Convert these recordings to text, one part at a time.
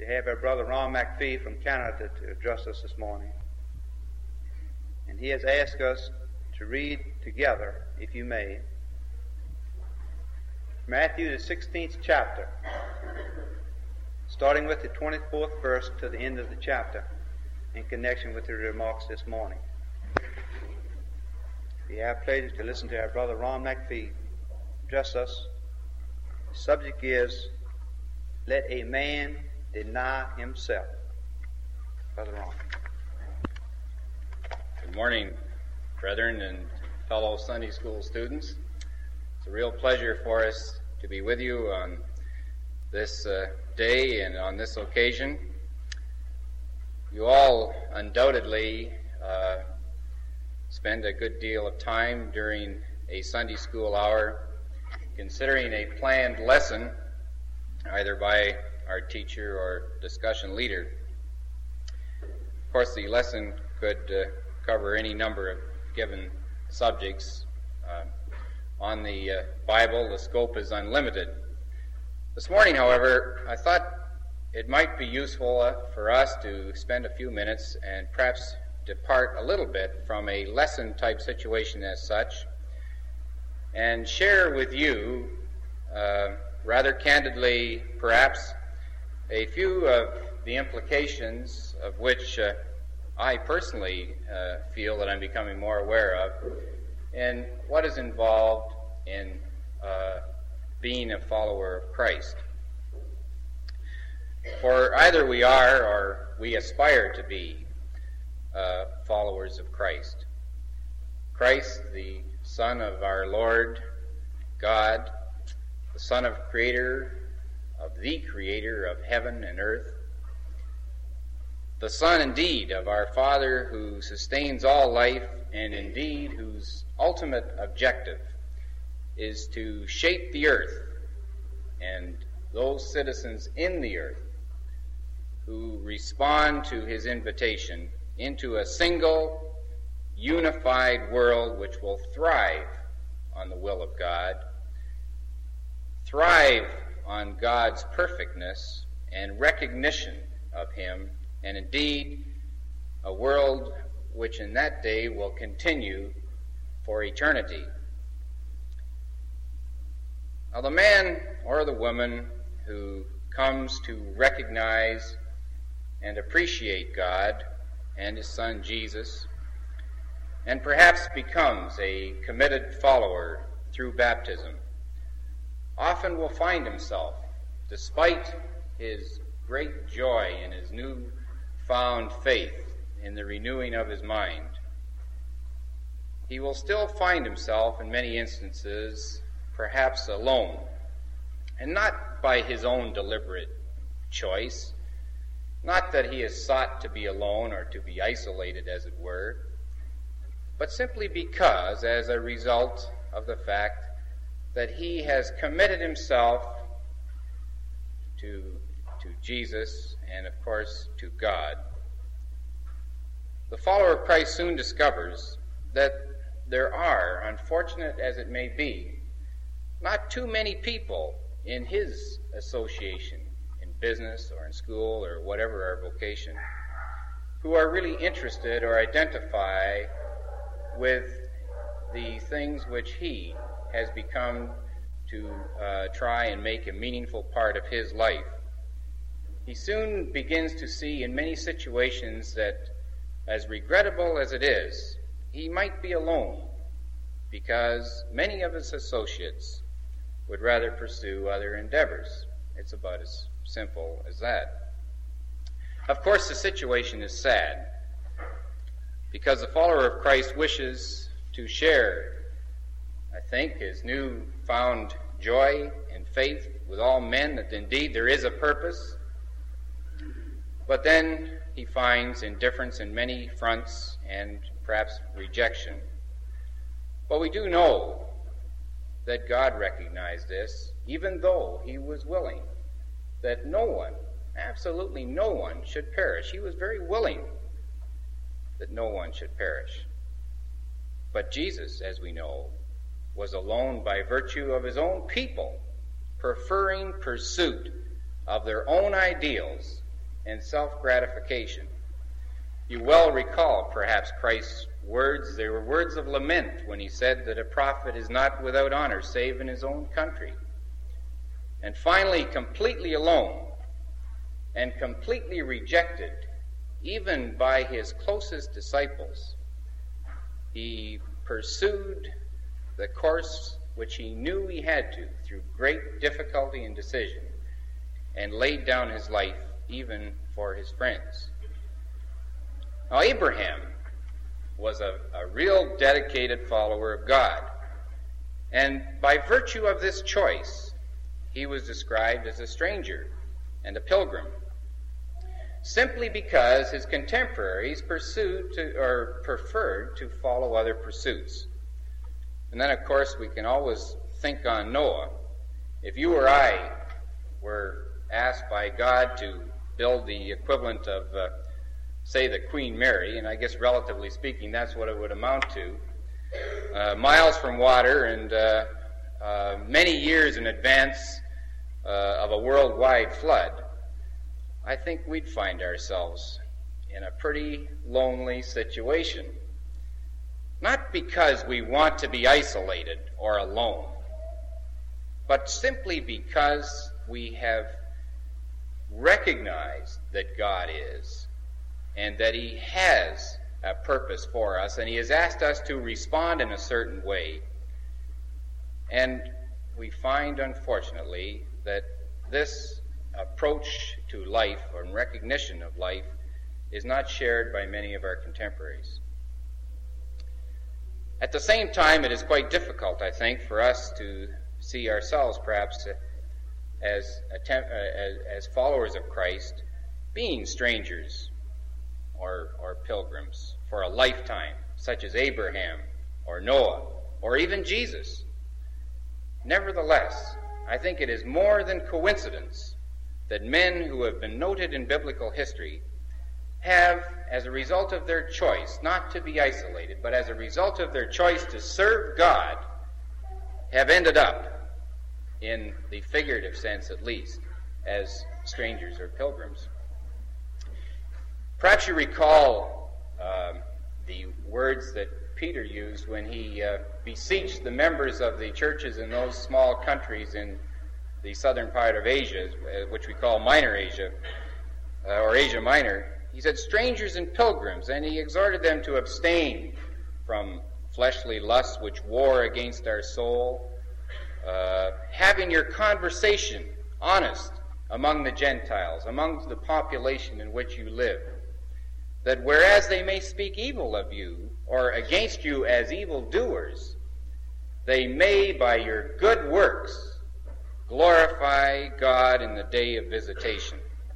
have our brother Ron McPhee from Canada to address us this morning. And he has asked us to read together, if you may, Matthew the 16th chapter, starting with the 24th verse to the end of the chapter, in connection with the remarks this morning. We have pleasure to listen to our brother Ron McPhee address us. The subject is, Let a Man Deny Himself. Brother Ron. Good morning, brethren and fellow Sunday school students. It's a real pleasure for us to be with you on this day and on this occasion. You all undoubtedly spend a good deal of time during a Sunday school hour considering a planned lesson, either by our teacher or discussion leader. Of course, the lesson could cover any number of given subjects. On the Bible, the scope is unlimited. This morning, however, I thought it might be useful for us to spend a few minutes and perhaps depart a little bit from a lesson-type situation as such and share with you, rather candidly perhaps, a few of the implications of which I personally feel that I'm becoming more aware of, and what is involved in being a follower of Christ. For either we are or we aspire to be followers of Christ. Christ, the Son of our Lord God, the Son of the Creator of heaven and earth, the Son indeed of our Father who sustains all life, and indeed whose ultimate objective is to shape the earth and those citizens in the earth who respond to his invitation into a single, unified world which will thrive on the will of God, thrive on God's perfectness and recognition of him, and indeed a world which in that day will continue for eternity. Now, the man or the woman who comes to recognize and appreciate God and his Son Jesus, and perhaps becomes a committed follower through baptism, often will find himself, despite his great joy in his new-found faith in the renewing of his mind, he will still find himself in many instances perhaps alone, and not by his own deliberate choice, not that he has sought to be alone or to be isolated, as it were, but simply because, as a result of the fact that he has committed himself to Jesus and, of course, to God. The follower of Christ soon discovers that there are, unfortunate as it may be, not too many people in his association, in business or in school or whatever our vocation, who are really interested or identify with the things which he has become to try and make a meaningful part of his life. He soon begins to see in many situations that, as regrettable as it is, he might be alone because many of his associates would rather pursue other endeavors. It's about as simple as that. Of course, the situation is sad because the follower of Christ wishes to share, I think, his new-found joy and faith with all men, that indeed there is a purpose. But then he finds indifference in many fronts and perhaps rejection. But we do know that God recognized this, even though he was willing that no one, absolutely no one, should perish. He was very willing that no one should perish. But Jesus, as we know, was alone by virtue of his own people preferring pursuit of their own ideals and self-gratification. You well recall, perhaps, Christ's words. They were words of lament when he said that a prophet is not without honor save in his own country. And finally, completely alone and completely rejected, even by his closest disciples, he pursued the course which he knew he had to through great difficulty and decision, and laid down his life even for his friends. Now, Abraham was a real dedicated follower of God, and by virtue of this choice, he was described as a stranger and a pilgrim, simply because his contemporaries preferred to follow other pursuits. And then, of course, we can always think on Noah. If you or I were asked by God to build the equivalent of, say, the Queen Mary, and I guess relatively speaking that's what it would amount to, miles from water and many years in advance of a worldwide flood, I think we'd find ourselves in a pretty lonely situation. Not because we want to be isolated or alone, but simply because we have recognized that God is, and that he has a purpose for us, and he has asked us to respond in a certain way. And we find, unfortunately, that this approach to life or recognition of life is not shared by many of our contemporaries. At the same time, it is quite difficult, I think, for us to see ourselves perhaps as followers of Christ being strangers or pilgrims for a lifetime, such as Abraham or Noah or even Jesus. Nevertheless, I think it is more than coincidence that men who have been noted in biblical history have, as a result of their choice not to be isolated, but as a result of their choice to serve God, have ended up, in the figurative sense at least, as strangers or pilgrims. Perhaps you recall the words that Peter used when he beseeched the members of the churches in those small countries in the southern part of Asia, which we call Minor Asia, or Asia Minor. He said, strangers and pilgrims, and he exhorted them to abstain from fleshly lusts which war against our soul, having your conversation honest among the Gentiles, among the population in which you live, that whereas they may speak evil of you, or against you as evildoers, they may, by your good works, glorify God in the day of visitation.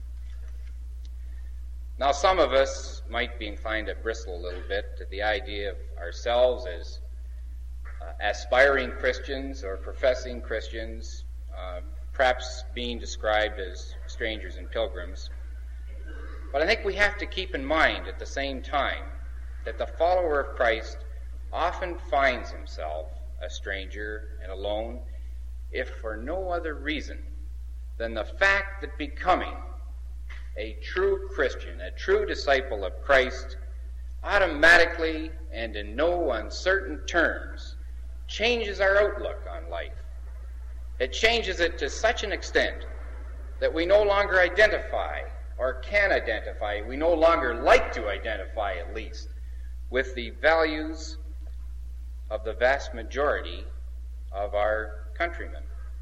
Now, some of us might be inclined to bristle a little bit at the idea of ourselves as aspiring Christians or professing Christians, perhaps being described as strangers and pilgrims. But I think we have to keep in mind at the same time that the follower of Christ often finds himself a stranger and alone, if for no other reason than the fact that becoming a true Christian, a true disciple of Christ, automatically and in no uncertain terms changes our outlook on life. It changes it to such an extent that we no longer identify or can identify, we no longer like to identify at least, with the values of the vast majority of our countrymen.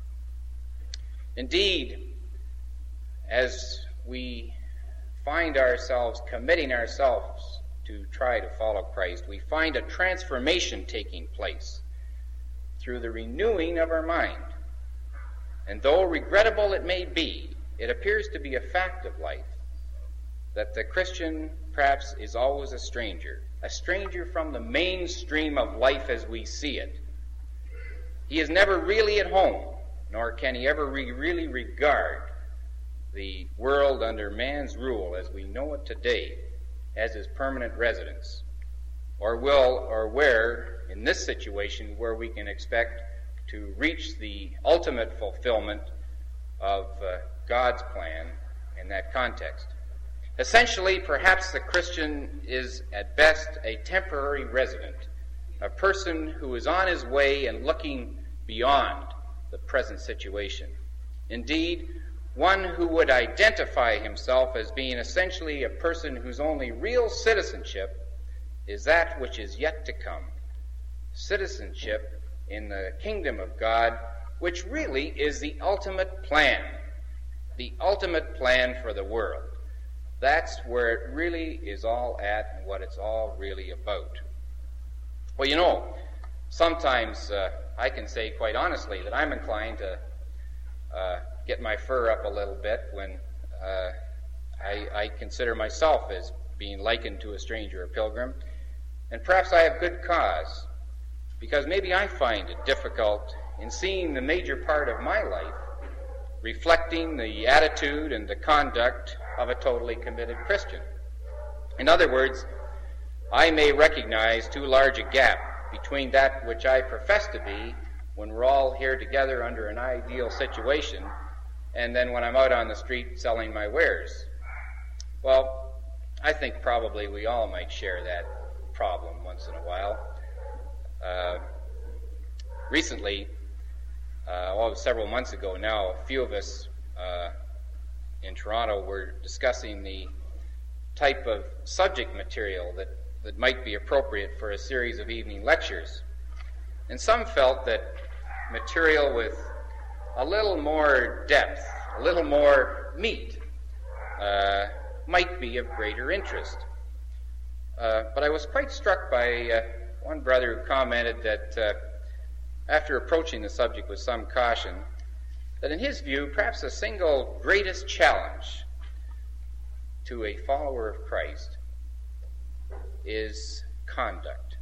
Indeed, as we find ourselves committing ourselves to try to follow Christ, we find a transformation taking place through the renewing of our mind. And though regrettable it may be, it appears to be a fact of life that the Christian perhaps is always a stranger from the mainstream of life as we see it. He is never really at home, nor can he ever really regard the world under man's rule as we know it today as his permanent residence, or where, in this situation, where we can expect to reach the ultimate fulfillment of God's plan in that context. Essentially, perhaps the Christian is at best a temporary resident, a person who is on his way and looking beyond the present situation. Indeed, one who would identify himself as being essentially a person whose only real citizenship is that which is yet to come. Citizenship in the kingdom of God, which really is the ultimate plan for the world. That's where it really is all at and what it's all really about. Well, you know, sometimes I can say quite honestly that I'm inclined to get my fur up a little bit when I consider myself as being likened to a stranger, a pilgrim. And perhaps I have good cause, because maybe I find it difficult in seeing the major part of my life reflecting the attitude and the conduct of a totally committed Christian. In other words, I may recognize too large a gap between that which I profess to be when we're all here together under an ideal situation, and then when I'm out on the street selling my wares. Well, I think probably we all might share that problem once in a while. Recently, several months ago now, a few of us in Toronto were discussing the type of subject material that might be appropriate for a series of evening lectures. And some felt that material with a little more depth, a little more meat, might be of greater interest. But I was quite struck by one brother who commented that after approaching the subject with some caution, that in his view, perhaps the single greatest challenge to a follower of Christ is conduct.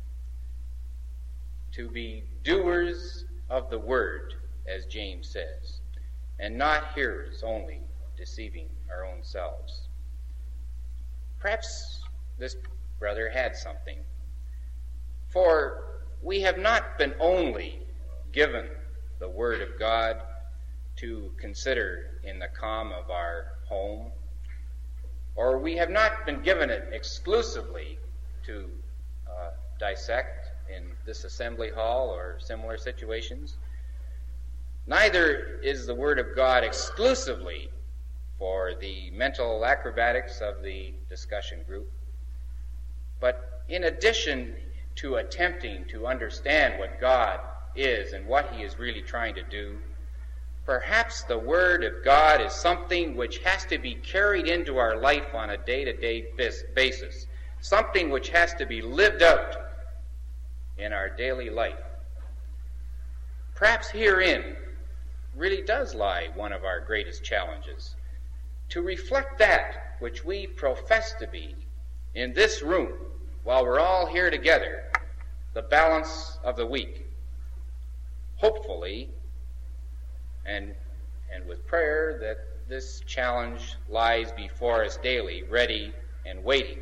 To be doers of the word, as James says, and not hearers only, deceiving our own selves. Perhaps this brother had something. For we have not been only given the Word of God to consider in the calm of our home, or we have not been given it exclusively to dissect in this assembly hall or similar situations. Neither is the Word of God exclusively for the mental acrobatics of the discussion group, but in addition to attempting to understand what God is and what He is really trying to do, perhaps the Word of God is something which has to be carried into our life on a day-to-day basis, something which has to be lived out in our daily life. Perhaps herein really does lie one of our greatest challenges, to reflect that which we profess to be in this room while we're all here together, the balance of the week. Hopefully, and with prayer, that this challenge lies before us daily, ready and waiting.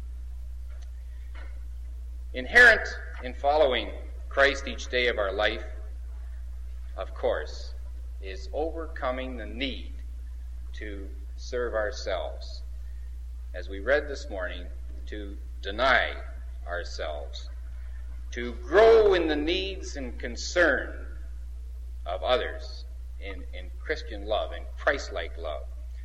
Inherent in following Christ each day of our life, of course, is overcoming the need to serve ourselves. As we read this morning, to deny ourselves, to grow in the needs and concern of others in Christian love, in Christ-like love.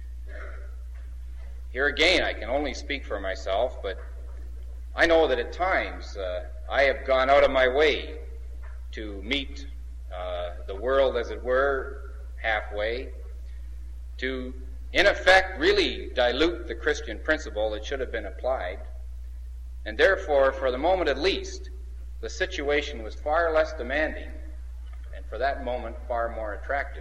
Here again, I can only speak for myself, but I know that at times I have gone out of my way to meet the world, as it were, halfway, to, in effect, really dilute the Christian principle that should have been applied. And therefore, for the moment at least, the situation was far less demanding, and for that moment, far more attractive.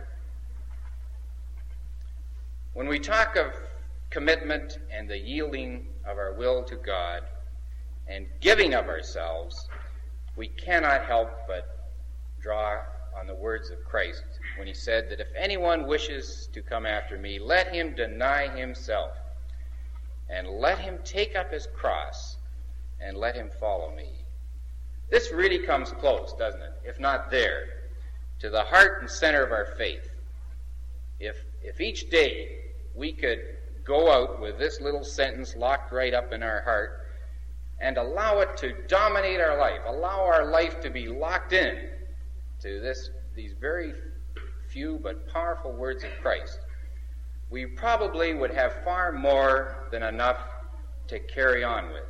When we talk of commitment and the yielding of our will to God and giving of ourselves, we cannot help but draw on the words of Christ when he said that if anyone wishes to come after me, let him deny himself and let him take up his cross and let him follow me. This really comes close, doesn't it? If not there, to the heart and center of our faith. If each day we could go out with this little sentence locked right up in our heart and allow it to dominate our life, allow our life to be locked in to these very few but powerful words of Christ, we probably would have far more than enough to carry on with.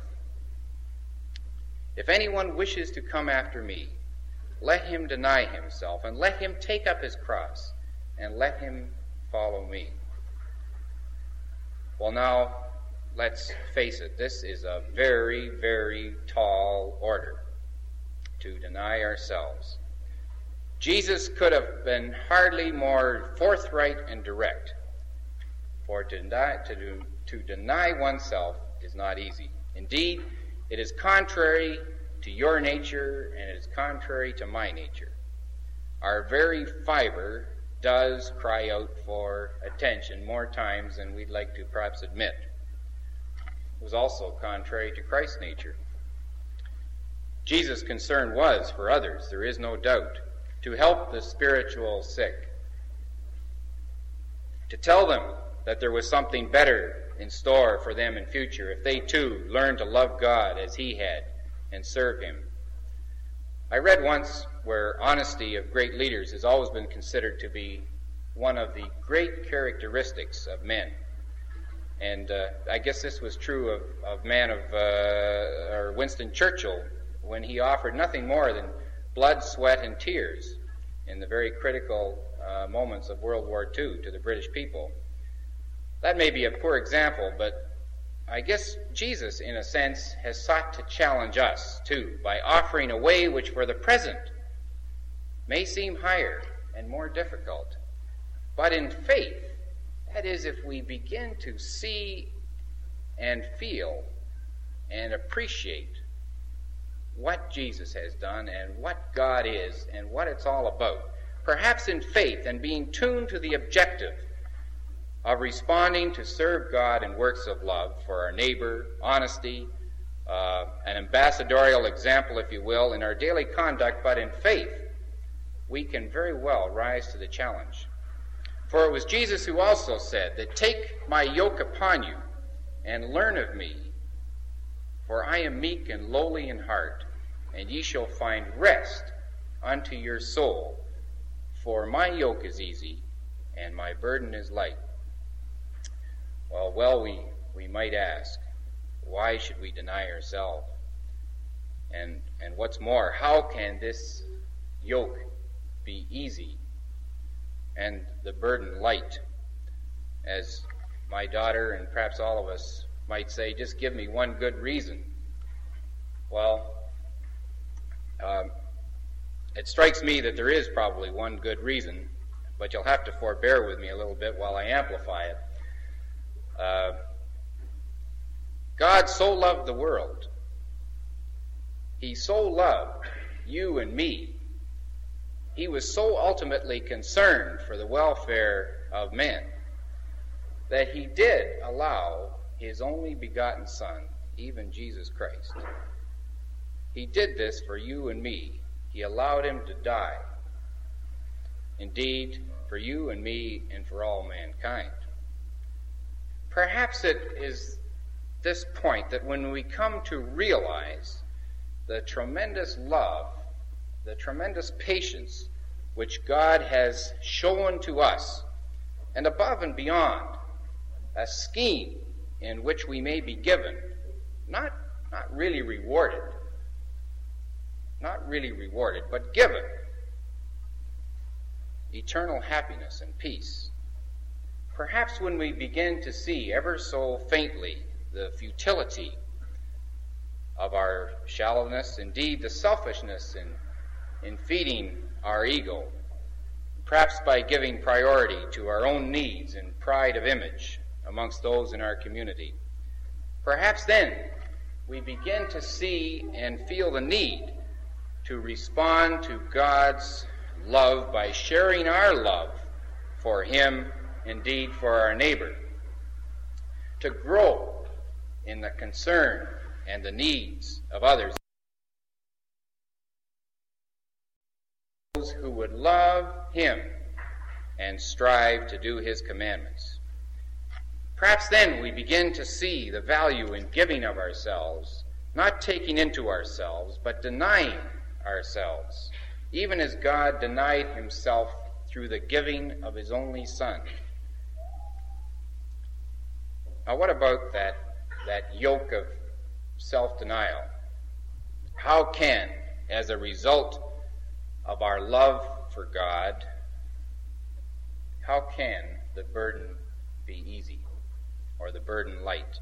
If anyone wishes to come after me, let him deny himself, and let him take up his cross, and let him follow me. Well, now, let's face it, this is a very, very tall order, to deny ourselves. Jesus could have been hardly more forthright and direct, for to deny oneself is not easy. Indeed, it is contrary to your nature, and it is contrary to my nature. Our very fiber does cry out for attention more times than we'd like to perhaps admit. It was also contrary to Christ's nature. Jesus' concern was for others, there is no doubt, to help the spiritual sick, to tell them that there was something better in store for them in future if they too learned to love God as he had and serve him. I read once where honesty of great leaders has always been considered to be one of the great characteristics of men. And I guess this was true of Winston Churchill when he offered nothing more than blood, sweat, and tears in the very critical moments of World War II to the British people. That may be a poor example, but I guess Jesus, in a sense, has sought to challenge us, too, by offering a way which for the present may seem higher and more difficult. But in faith, that is, if we begin to see and feel and appreciate what Jesus has done and what God is and what it's all about, perhaps in faith and being tuned to the objective of responding to serve God in works of love for our neighbor, honesty, an ambassadorial example, if you will, in our daily conduct, but in faith, we can very well rise to the challenge. For it was Jesus who also said that, "Take my yoke upon you and learn of me, for I am meek and lowly in heart, and ye shall find rest unto your soul. For my yoke is easy and my burden is light." Well, we might ask, why should we deny ourselves? And what's more, how can this yoke be easy and the burden light? As my daughter and perhaps all of us might say, just give me one good reason. Well, it strikes me that there is probably one good reason, but you'll have to forbear with me a little bit while I amplify it. God so loved the world. He so loved you and me. He was so ultimately concerned for the welfare of men that he did allow his only begotten Son, even Jesus Christ. He did this for you and me. He allowed him to die. Indeed, for you and me and for all mankind. Perhaps it is this point that when we come to realize the tremendous love, the tremendous patience which God has shown to us, and above and beyond a scheme in which we may be given, not really rewarded, but given eternal happiness and peace. Perhaps when we begin to see ever so faintly the futility of our shallowness, indeed the selfishness in feeding our ego, perhaps by giving priority to our own needs and pride of image amongst those in our community, perhaps then we begin to see and feel the need to respond to God's love by sharing our love for him, indeed for our neighbor, to grow in the concern and the needs of others. Those who would love him and strive to do his commandments. Perhaps then we begin to see the value in giving of ourselves, not taking into ourselves, but denying ourselves, even as God denied himself through the giving of his only Son. Now, what about that yoke of self-denial? How can, as a result of our love for God, how can the burden be easy or the burden light?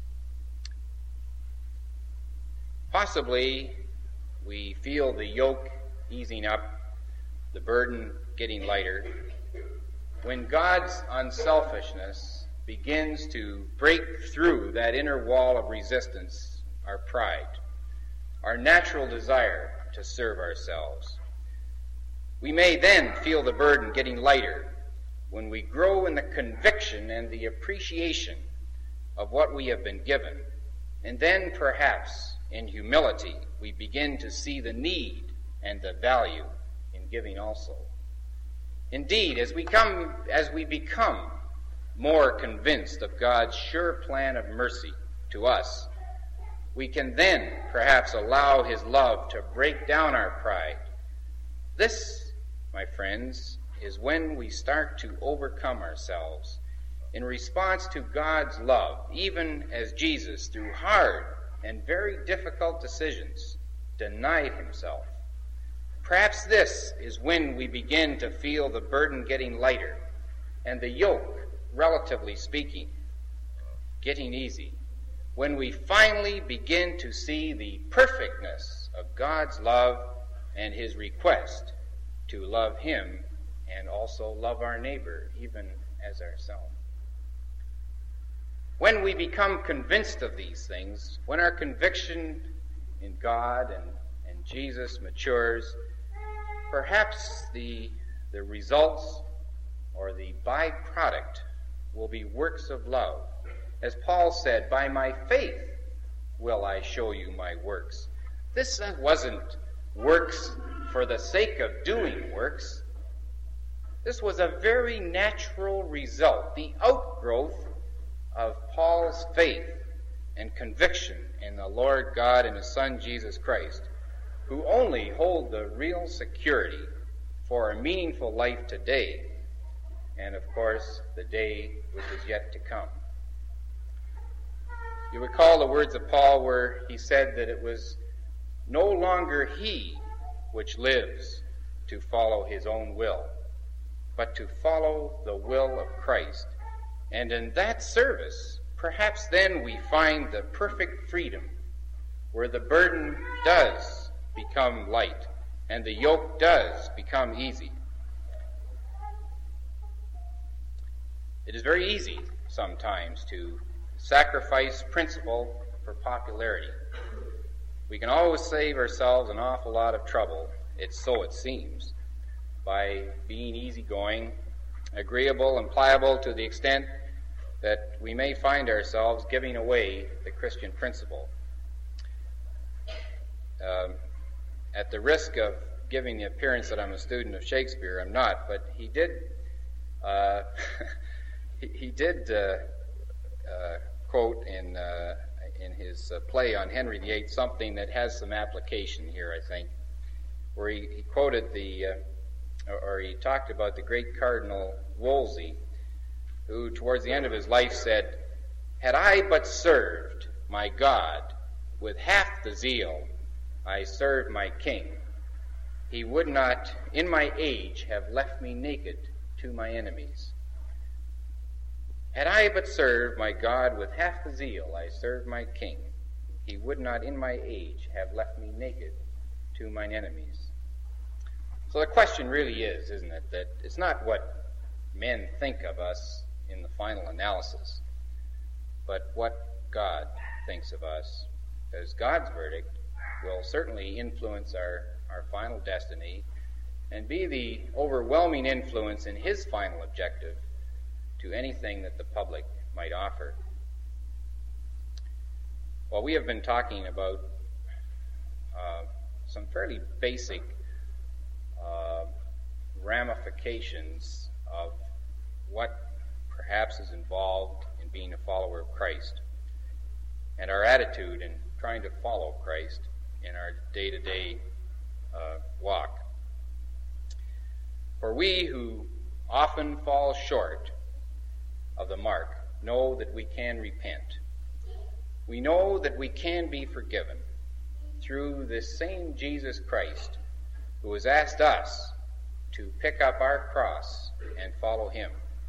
Possibly we feel the yoke easing up, the burden getting lighter, when God's unselfishness begins to break through that inner wall of resistance, our pride, our natural desire to serve ourselves. We may then feel the burden getting lighter when we grow in the conviction and the appreciation of what we have been given, and then perhaps in humility we begin to see the need and the value in giving also. Indeed, as we become more convinced of God's sure plan of mercy to us, we can then perhaps allow his love to break down our pride. This, my friends, is when we start to overcome ourselves in response to God's love, even as Jesus, through hard and very difficult decisions, denied himself. Perhaps this is when we begin to feel the burden getting lighter and the yoke, relatively speaking, getting easy, when we finally begin to see the perfectness of God's love and his request to love him and also love our neighbor, even as ourselves. When we become convinced of these things, when our conviction in God and Jesus matures, perhaps the results or the byproduct will be works of love. As Paul said, by my faith will I show you my works. This wasn't works for the sake of doing works. This was a very natural result, the outgrowth of Paul's faith and conviction in the Lord God and his Son Jesus Christ, who only hold the real security for a meaningful life today, and of course the day which is yet to come. You recall the words of Paul where he said that it was no longer he which lives to follow his own will, but to follow the will of Christ. And in that service, perhaps then we find the perfect freedom where the burden does become light and the yoke does become easy. It is very easy sometimes to sacrifice principle for popularity. We can always save ourselves an awful lot of trouble, so it seems, by being easygoing, agreeable, and pliable to the extent that we may find ourselves giving away the Christian principle. At the risk of giving the appearance that I'm a student of Shakespeare, I'm not, but he did quote in his play on Henry VIII something that has some application here, I think, where he quoted or he talked about the great Cardinal Wolsey, who towards the end of his life said, "Had I but served my God with half the zeal I served my king, he would not in my age have left me naked to my enemies." Had I but served my God with half the zeal I served my king, he would not in my age have left me naked to mine enemies. So the question really is, isn't it, that it's not what men think of us in the final analysis, but what God thinks of us, because God's verdict will certainly influence our final destiny and be the overwhelming influence in his final objective to anything that the public might offer. Well, we have been talking about some fairly basic ramifications of what perhaps is involved in being a follower of Christ, and our attitude in trying to follow Christ in our day-to-day walk. For we who often fall short of the mark know that we can repent. We know that we can be forgiven through this same Jesus Christ who has asked us to pick up our cross and follow him.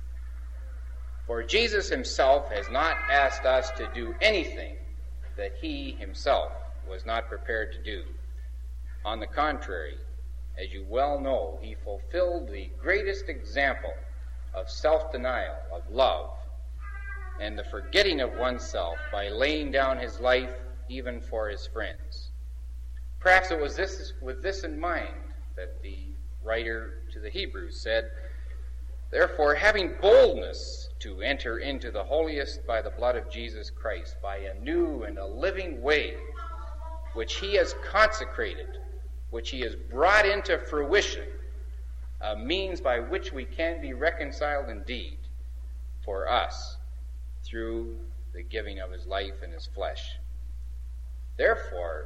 For Jesus himself has not asked us to do anything that he himself was not prepared to do. On the contrary, as you well know, he fulfilled the greatest example of self-denial, of love, and the forgetting of oneself by laying down his life even for his friends. Perhaps it was with this in mind that the writer to the Hebrews said, "Therefore, having boldness to enter into the holiest by the blood of Jesus Christ, by a new and a living way, which he has consecrated, which he has brought into fruition, a means by which we can be reconciled indeed for us through the giving of his life and his flesh. Therefore,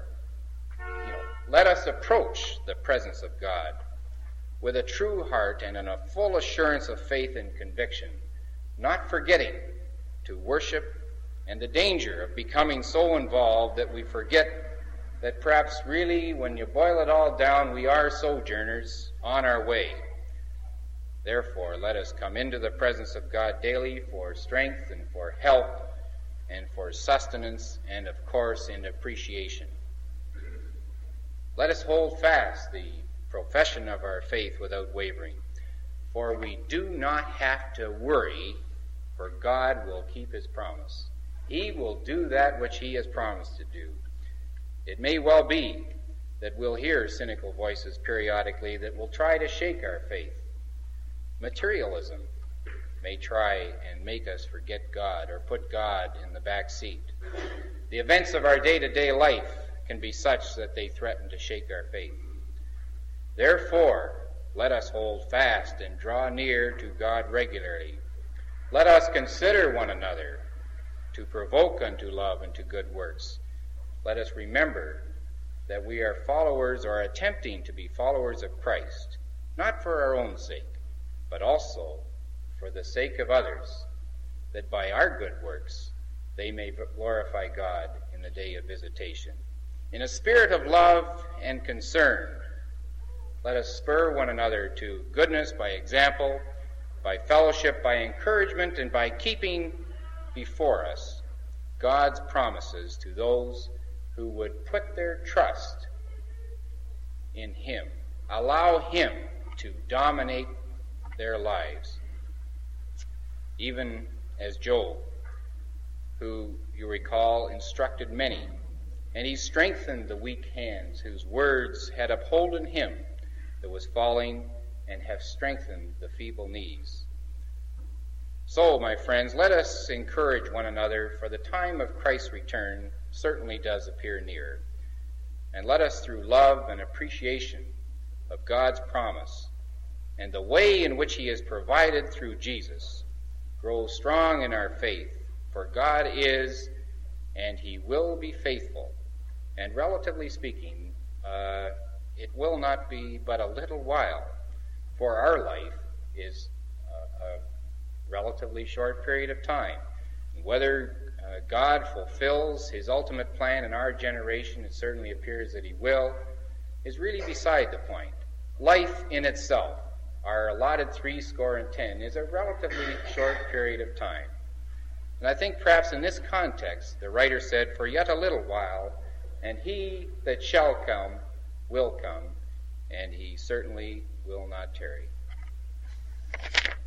let us approach the presence of God with a true heart and in a full assurance of faith and conviction, not forgetting to worship, and the danger of becoming so involved that we forget that perhaps really, when you boil it all down, we are sojourners on our way. Therefore, let us come into the presence of God daily for strength and for help and for sustenance and, of course, in appreciation. Let us hold fast the profession of our faith without wavering, for we do not have to worry, for God will keep his promise. He will do that which he has promised to do. It may well be that we'll hear cynical voices periodically that will try to shake our faith. Materialism may try and make us forget God or put God in the back seat. The events of our day-to-day life can be such that they threaten to shake our faith. Therefore, let us hold fast and draw near to God regularly. Let us consider one another to provoke unto love and to good works. Let us remember that we are followers or attempting to be followers of Christ, not for our own sake, but also for the sake of others, that by our good works they may glorify God in the day of visitation. In a spirit of love and concern, let us spur one another to goodness by example, by fellowship, by encouragement, and by keeping before us God's promises to those who would put their trust in him. Allow him to dominate their lives. Even as Job, who you recall instructed many, and he strengthened the weak hands whose words had upholden him that was falling, and have strengthened the feeble knees. So, my friends, let us encourage one another, for the time of Christ's return certainly does appear near. And let us, through love and appreciation of God's promise and the way in which he has provided through Jesus, grow strong in our faith, for God is and he will be faithful. And relatively speaking, it will not be but a little while, for our life is a relatively short period of time. Whether God fulfills his ultimate plan in our generation, it certainly appears that he will, is really beside the point. Life in itself, our allotted 70, is a relatively short period of time. And I think perhaps in this context, the writer said, "For yet a little while, and he that shall come will come, and he certainly will not tarry."